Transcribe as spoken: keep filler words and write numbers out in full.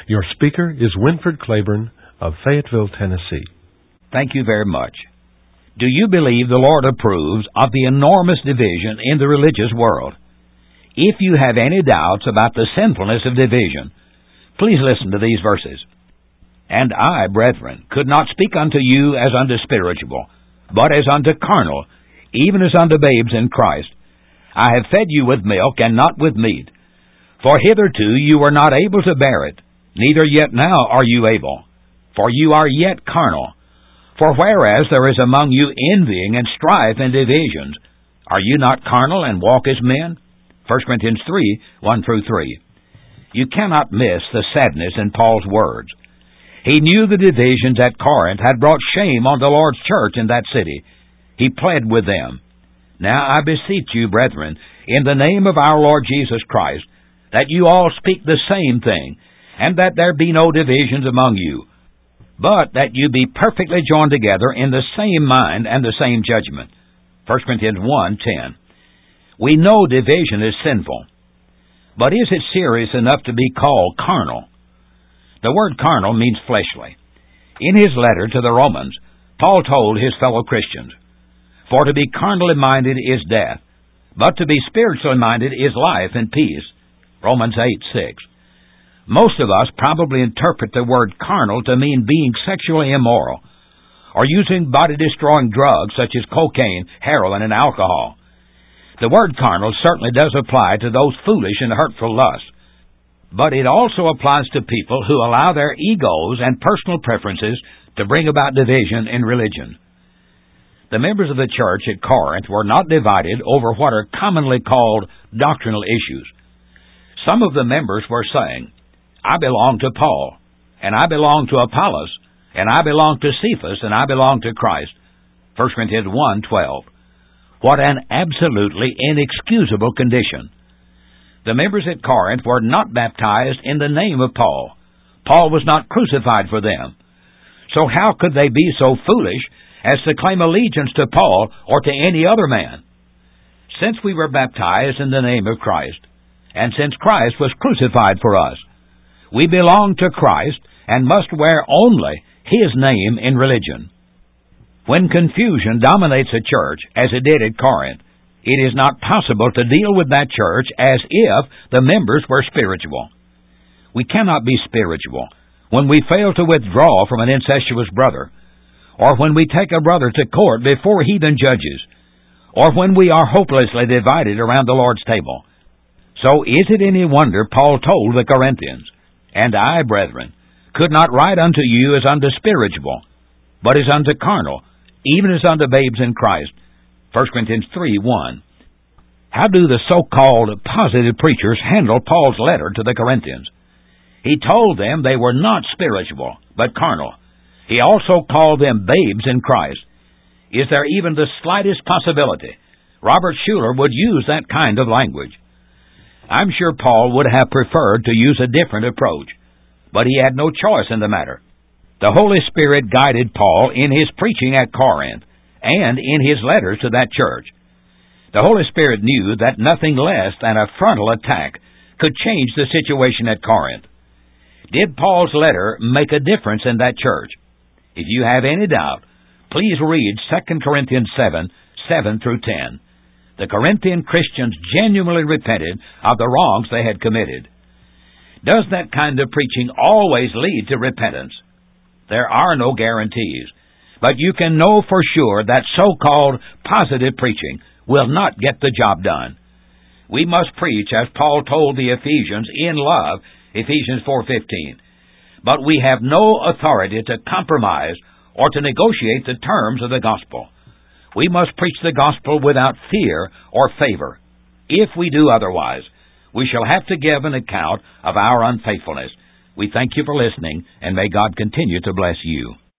Your speaker is Winford Claiborne of Fayetteville, Tennessee. Thank you very much. Do you believe the Lord approves of the enormous division in the religious world? If you have any doubts about the sinfulness of division, please listen to these verses. And I, brethren, could not speak unto you as unto spiritual, but as unto carnal, even as unto babes in Christ. I have fed you with milk, and not with meat. For hitherto you were not able to bear it, neither yet now are you able. For you are yet carnal. For whereas there is among you envying and strife and divisions, are you not carnal and walk as men? First Corinthians three, one through three. You cannot miss the sadness in Paul's words. He knew the divisions at Corinth had brought shame on the Lord's church in that city. He pled with them. Now I beseech you, brethren, in the name of our Lord Jesus Christ, that you all speak the same thing, and that there be no divisions among you, but that you be perfectly joined together in the same mind and the same judgment. First Corinthians one, ten. We know division is sinful, but is it serious enough to be called carnal? The word carnal means fleshly. In his letter to the Romans, Paul told his fellow Christians, For to be carnally minded is death, but to be spiritually minded is life and peace. Romans eight, six. Most of us probably interpret the word carnal to mean being sexually immoral, or using body-destroying drugs such as cocaine, heroin, and alcohol. The word carnal certainly does apply to those foolish and hurtful lusts, but it also applies to people who allow their egos and personal preferences to bring about division in religion. The members of the church at Corinth were not divided over what are commonly called doctrinal issues. Some of the members were saying, I belong to Paul, and I belong to Apollos, and I belong to Cephas, and I belong to Christ. First Corinthians one, twelve. What an absolutely inexcusable condition. The members at Corinth were not baptized in the name of Paul. Paul was not crucified for them. So how could they be so foolish as to claim allegiance to Paul or to any other man? Since we were baptized in the name of Christ, and since Christ was crucified for us, we belong to Christ and must wear only His name in religion. When confusion dominates a church, as it did at Corinth, it is not possible to deal with that church as if the members were spiritual. We cannot be spiritual when we fail to withdraw from an incestuous brother, or when we take a brother to court before heathen judges, or when we are hopelessly divided around the Lord's table. So is it any wonder Paul told the Corinthians, And I, brethren, could not write unto you as unto spiritual, but as unto carnal, even as unto babes in Christ. First Corinthians three, one. How do the so-called positive preachers handle Paul's letter to the Corinthians? He told them they were not spiritual, but carnal. He also called them babes in Christ. Is there even the slightest possibility Robert Schuller would use that kind of language? I'm sure Paul would have preferred to use a different approach, but he had no choice in the matter. The Holy Spirit guided Paul in his preaching at Corinth and in his letters to that church. The Holy Spirit knew that nothing less than a frontal attack could change the situation at Corinth. Did Paul's letter make a difference in that church? If you have any doubt, please read Second Corinthians seven, seven through ten. The Corinthian Christians genuinely repented of the wrongs they had committed. Does that kind of preaching always lead to repentance? There are no guarantees, but you can know for sure that so-called positive preaching will not get the job done. We must preach as Paul told the Ephesians in love, Ephesians four fifteen. But we have no authority to compromise or to negotiate the terms of the gospel. We must preach the gospel without fear or favor. If we do otherwise, we shall have to give an account of our unfaithfulness. We thank you for listening, and may God continue to bless you.